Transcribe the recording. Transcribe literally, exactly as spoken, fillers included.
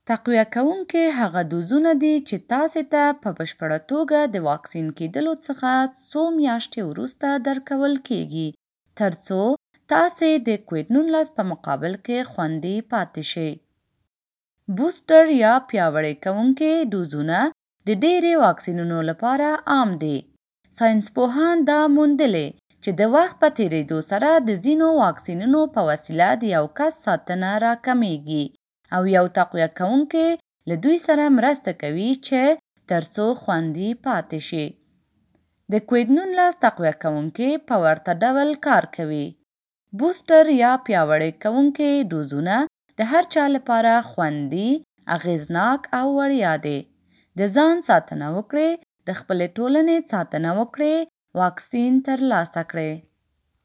تقویه کوونکي هغه دوزونه دي چې تاسې ته په بشپړه توګه د واکسین کېدلو څخه څو میاشتې وروسته درکول کېږي ترڅو تاسې د کووید نولس په مقابل کې خوندي پاتې شئ. بوستر یا پیاوړی کوونکي دوزونه د ډېری واکسینونو لپاره عام دي. ساینسپوهان دا موندلې چې د وخت په تېرېدو سره د ځینو واکسینونو په وسیله د یو کس ساتنه راکمېږي او یو تقویه کوونکی له دوی سره مرسته کوي چې ترڅو خوندي پاتې شي. د کووید نولس تقویه کوونکي په ورته ډول کار کوي. بوستر یا پیاوړی کوونکي دوزونه د هر چا لپاره خوندي، اغېزناک او وړیا دي. د ځان ساتنه وکړئ، د خپلې ټولنې ساتنه وکړئ، واکسین ترلاسه کړئ.